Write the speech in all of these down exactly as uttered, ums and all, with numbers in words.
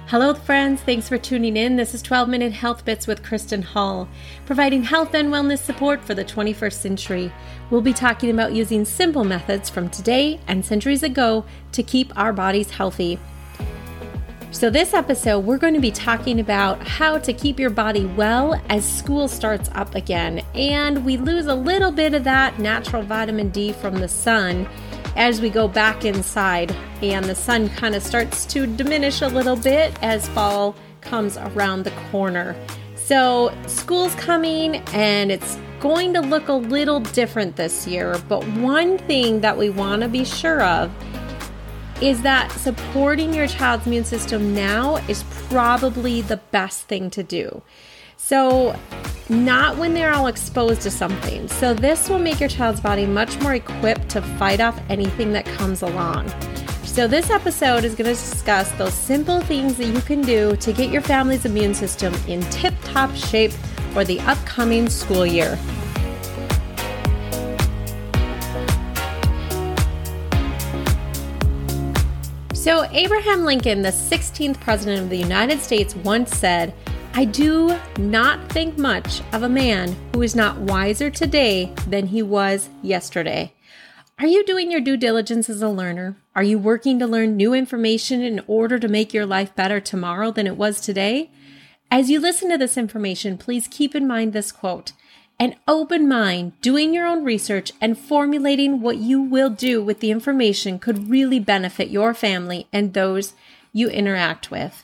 Hello friends, thanks for tuning in. This is twelve minute Health Bits with Kristen Hall, providing health and wellness support for the twenty-first century. We'll be talking about using simple methods from today and centuries ago to keep our bodies healthy. So this episode, we're going to be talking about how to keep your body well as school starts up again, and we lose a little bit of that natural vitamin D from the sun as we go back inside, and the sun kind of starts to diminish a little bit as fall comes around the corner. So school's coming and it's going to look a little different this year, but one thing that we want to be sure of is that supporting your child's immune system now is probably the best thing to do. So not when they're all exposed to something. So this will make your child's body much more equipped to fight off anything that comes along. So this episode is going to discuss those simple things that you can do to get your family's immune system in tip-top shape for the upcoming school year. So Abraham Lincoln, the sixteenth president of the United States, once said, "I do not think much of a man who is not wiser today than he was yesterday." Are you doing your due diligence as a learner? Are you working to learn new information in order to make your life better tomorrow than it was today? As you listen to this information, please keep in mind this quote: "An open mind, doing your own research, and formulating what you will do with the information could really benefit your family and those you interact with."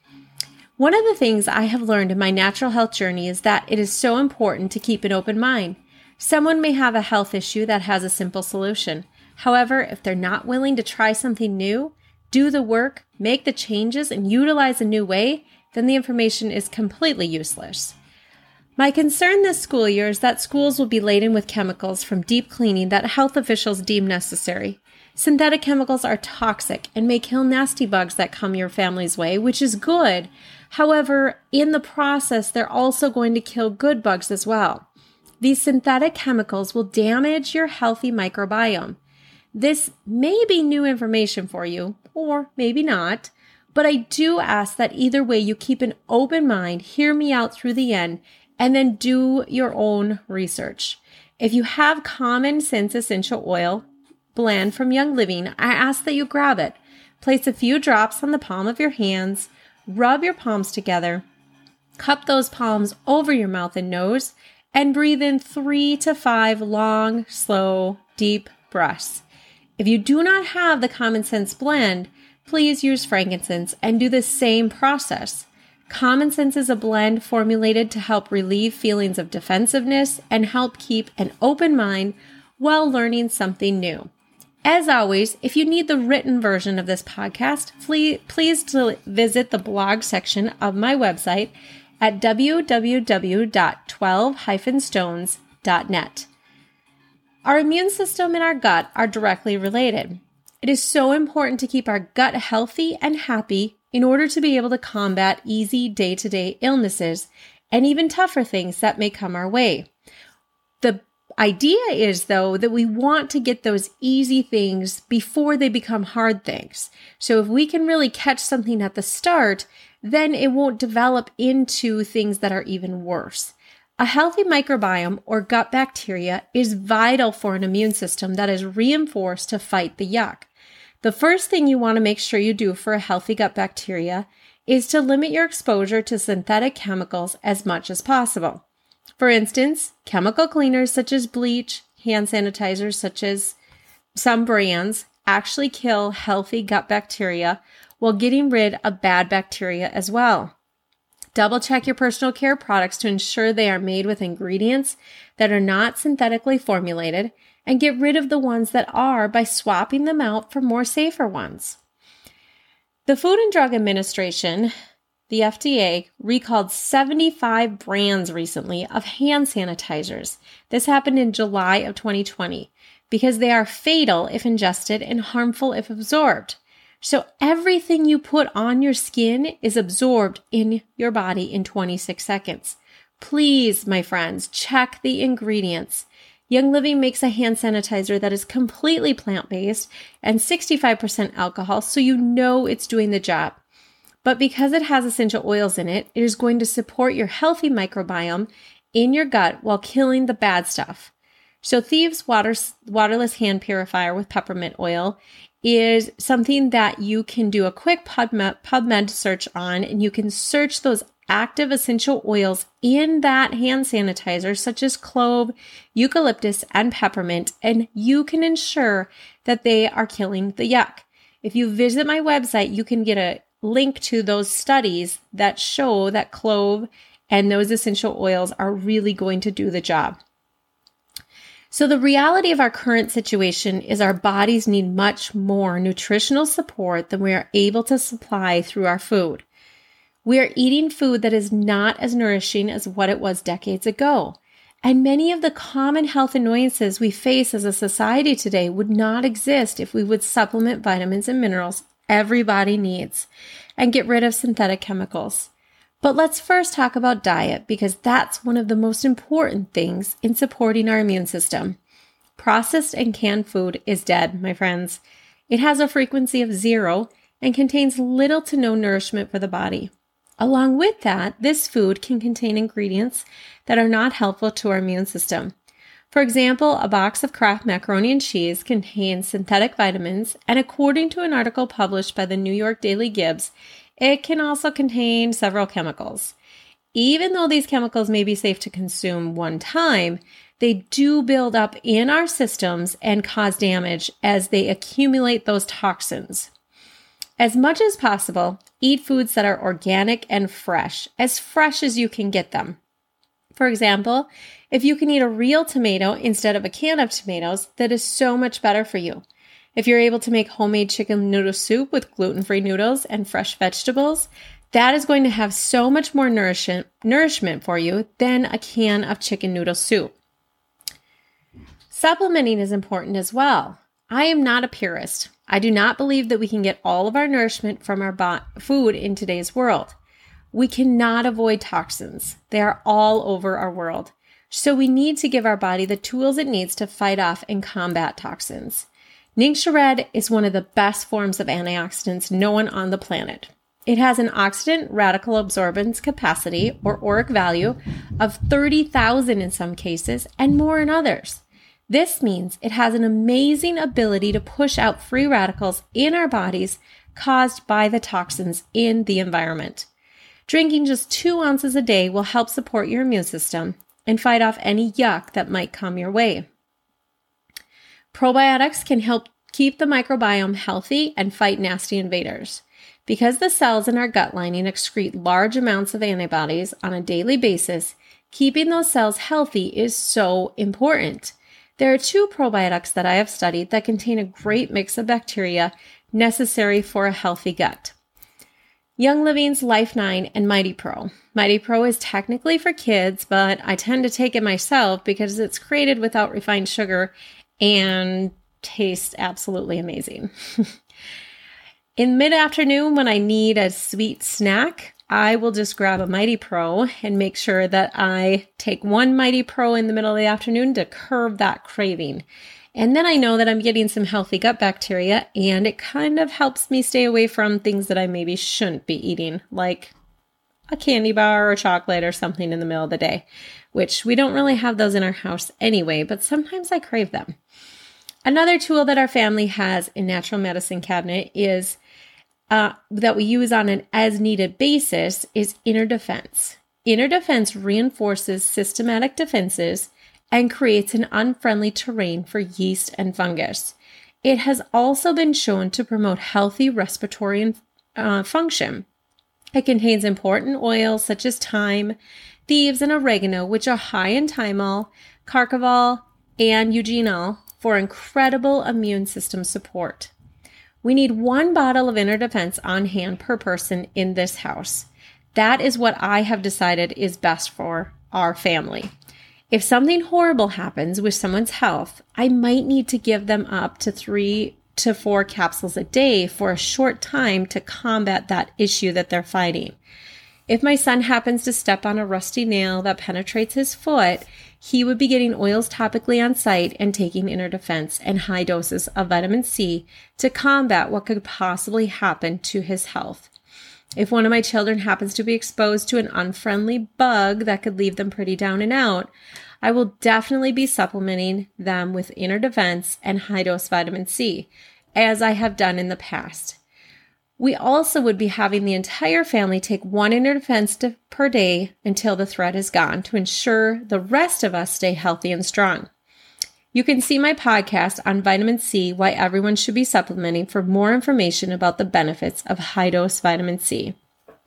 One of the things I have learned in my natural health journey is that it is so important to keep an open mind. Someone may have a health issue that has a simple solution. However, if they're not willing to try something new, do the work, make the changes, and utilize a new way, then the information is completely useless. My concern this school year is that schools will be laden with chemicals from deep cleaning that health officials deem necessary. Synthetic chemicals are toxic and may kill nasty bugs that come your family's way, which is good. However, in the process, they're also going to kill good bugs as well. These synthetic chemicals will damage your healthy microbiome. This may be new information for you, or maybe not, but I do ask that either way you keep an open mind, hear me out through the end, and then do your own research. If you have common sense essential oil blend from Young Living, I ask that you grab it. Place a few drops on the palm of your hands, rub your palms together, cup those palms over your mouth and nose, and breathe in three to five long, slow, deep breaths. If you do not have the common sense blend, please use frankincense and do the same process. Common Sense is a blend formulated to help relieve feelings of defensiveness and help keep an open mind while learning something new. As always, if you need the written version of this podcast, please, please visit the blog section of my website at w w w dot twelve dash stones dot net. Our immune system and our gut are directly related. It is so important to keep our gut healthy and happy in order to be able to combat easy day-to-day illnesses and even tougher things that may come our way. The idea is, though, that we want to get those easy things before they become hard things. So if we can really catch something at the start, then it won't develop into things that are even worse. A healthy microbiome or gut bacteria is vital for an immune system that is reinforced to fight the yuck. The first thing you want to make sure you do for a healthy gut bacteria is to limit your exposure to synthetic chemicals as much as possible. For instance, chemical cleaners such as bleach, hand sanitizers such as some brands actually kill healthy gut bacteria while getting rid of bad bacteria as well. Double check your personal care products to ensure they are made with ingredients that are not synthetically formulated, and get rid of the ones that are by swapping them out for more safer ones. The Food and Drug Administration, the F D A, recalled seventy-five brands recently of hand sanitizers. This happened in July of twenty twenty because they are fatal if ingested and harmful if absorbed. So everything you put on your skin is absorbed in your body in twenty-six seconds. Please, my friends, check the ingredients. Young Living makes a hand sanitizer that is completely plant-based and sixty-five percent alcohol, so you know it's doing the job. But because it has essential oils in it, it is going to support your healthy microbiome in your gut while killing the bad stuff. So Thieves Water, Waterless Hand Purifier with peppermint oil is something that you can do a quick PubMed, PubMed search on, and you can search those active essential oils in that hand sanitizer, such as clove, eucalyptus, and peppermint, and you can ensure that they are killing the yuck. If you visit my website, you can get a link to those studies that show that clove and those essential oils are really going to do the job. So the reality of our current situation is our bodies need much more nutritional support than we are able to supply through our food. We are eating food that is not as nourishing as what it was decades ago. And many of the common health annoyances we face as a society today would not exist if we would supplement vitamins and minerals everybody needs and get rid of synthetic chemicals. But let's first talk about diet, because that's one of the most important things in supporting our immune system. Processed and canned food is dead, my friends. It has a frequency of zero and contains little to no nourishment for the body. Along with that, this food can contain ingredients that are not helpful to our immune system. For example, a box of Kraft macaroni and cheese contains synthetic vitamins, and according to an article published by the New York Daily Gibbs, it can also contain several chemicals. Even though these chemicals may be safe to consume one time, they do build up in our systems and cause damage as they accumulate those toxins. As much as possible, eat foods that are organic and fresh, as fresh as you can get them. For example, if you can eat a real tomato instead of a can of tomatoes, that is so much better for you. If you're able to make homemade chicken noodle soup with gluten-free noodles and fresh vegetables, that is going to have so much more nourishment, nourishment for you than a can of chicken noodle soup. Supplementing is important as well. I am not a purist. I do not believe that we can get all of our nourishment from our bo- food in today's world. We cannot avoid toxins. They are all over our world. So we need to give our body the tools it needs to fight off and combat toxins. Ningxia Red is one of the best forms of antioxidants known on the planet. It has an oxidant radical absorbance capacity, or ORAC value, of thirty thousand in some cases and more in others. This means it has an amazing ability to push out free radicals in our bodies caused by the toxins in the environment. Drinking just two ounces a day will help support your immune system and fight off any yuck that might come your way. Probiotics can help keep the microbiome healthy and fight nasty invaders. Because the cells in our gut lining excrete large amounts of antibodies on a daily basis, keeping those cells healthy is so important. There are two probiotics that I have studied that contain a great mix of bacteria necessary for a healthy gut. Young Living's Life nine and Mighty Pro. Mighty Pro is technically for kids, but I tend to take it myself because it's created without refined sugar and tastes absolutely amazing. In mid-afternoon, when I need a sweet snack, I will just grab a Mighty Pro and make sure that I take one Mighty Pro in the middle of the afternoon to curb that craving. And then I know that I'm getting some healthy gut bacteria, and it kind of helps me stay away from things that I maybe shouldn't be eating, like a candy bar or chocolate or something in the middle of the day, which we don't really have those in our house anyway, but sometimes I crave them. Another tool that our family has in natural medicine cabinet is uh, that we use on an as-needed basis is inner defense. Inner defense reinforces systematic defenses and creates an unfriendly terrain for yeast and fungus. It has also been shown to promote healthy respiratory uh, function. It contains important oils such as thyme, thieves, and oregano, which are high in thymol, carcavol, and eugenol for incredible immune system support. We need one bottle of inner defense on hand per person in this house. That is what I have decided is best for our family. If something horrible happens with someone's health, I might need to give them up to three to four capsules a day for a short time to combat that issue that they're fighting. If my son happens to step on a rusty nail that penetrates his foot, he would be getting oils topically on site and taking inner defense and high doses of vitamin C to combat what could possibly happen to his health. If one of my children happens to be exposed to an unfriendly bug that could leave them pretty down and out, I will definitely be supplementing them with Inner Defense and high-dose vitamin C, as I have done in the past. We also would be having the entire family take one Inner Defense per day until the threat is gone to ensure the rest of us stay healthy and strong. You can see my podcast on vitamin C, Why Everyone Should Be Supplementing, for more information about the benefits of high-dose vitamin C.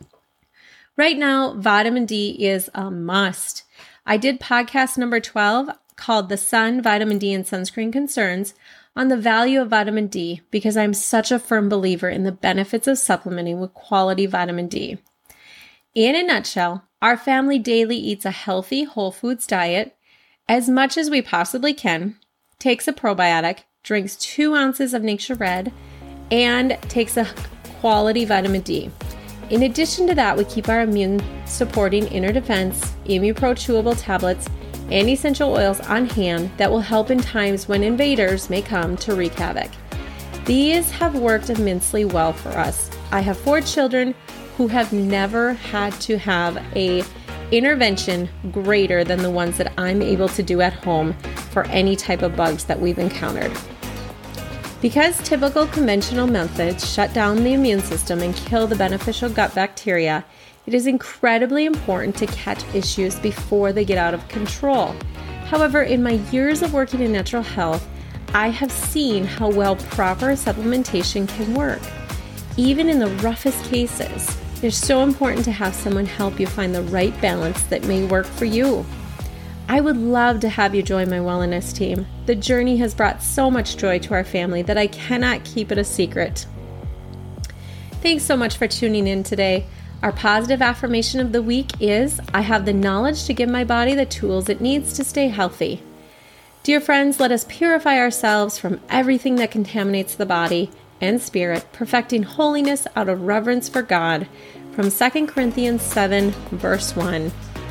Right now, vitamin D is a must. I did podcast number twelve called The Sun, Vitamin D, and Sunscreen Concerns on the value of vitamin D because I'm such a firm believer in the benefits of supplementing with quality vitamin D. In a nutshell, our family daily eats a healthy whole foods diet as much as we possibly can, takes a probiotic, drinks two ounces of Nature Red, and takes a quality vitamin D. In addition to that, we keep our immune-supporting Inner Defense, ImmuPro chewable tablets, and essential oils on hand that will help in times when invaders may come to wreak havoc. These have worked immensely well for us. I have four children who have never had to have a intervention greater than the ones that I'm able to do at home for any type of bugs that we've encountered. Because typical conventional methods shut down the immune system and kill the beneficial gut bacteria, it is incredibly important to catch issues before they get out of control. However, in my years of working in natural health, I have seen how well proper supplementation can work. Even in the roughest cases, it's so important to have someone help you find the right balance that may work for you. I would love to have you join my wellness team. The journey has brought so much joy to our family that I cannot keep it a secret. Thanks so much for tuning in today. Our positive affirmation of the week is, I have the knowledge to give my body the tools it needs to stay healthy. Dear friends, let us purify ourselves from everything that contaminates the body and spirit, perfecting holiness out of reverence for God, from Second Corinthians seven, verse one.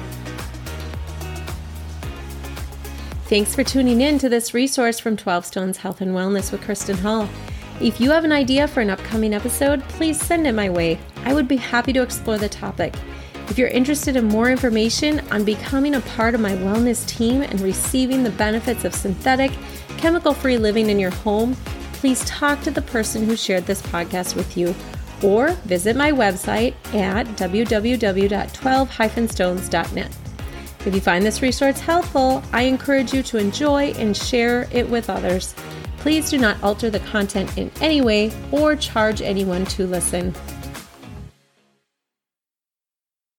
Thanks for tuning in to this resource from twelve Stones Health and Wellness with Kristen Hall. If you have an idea for an upcoming episode, please send it my way. I would be happy to explore the topic. If you're interested in more information on becoming a part of my wellness team and receiving the benefits of synthetic, chemical-free living in your home, please talk to the person who shared this podcast with you or visit my website at w w w dot twelve dash stones dot net. If you find this resource helpful, I encourage you to enjoy and share it with others. Please do not alter the content in any way or charge anyone to listen.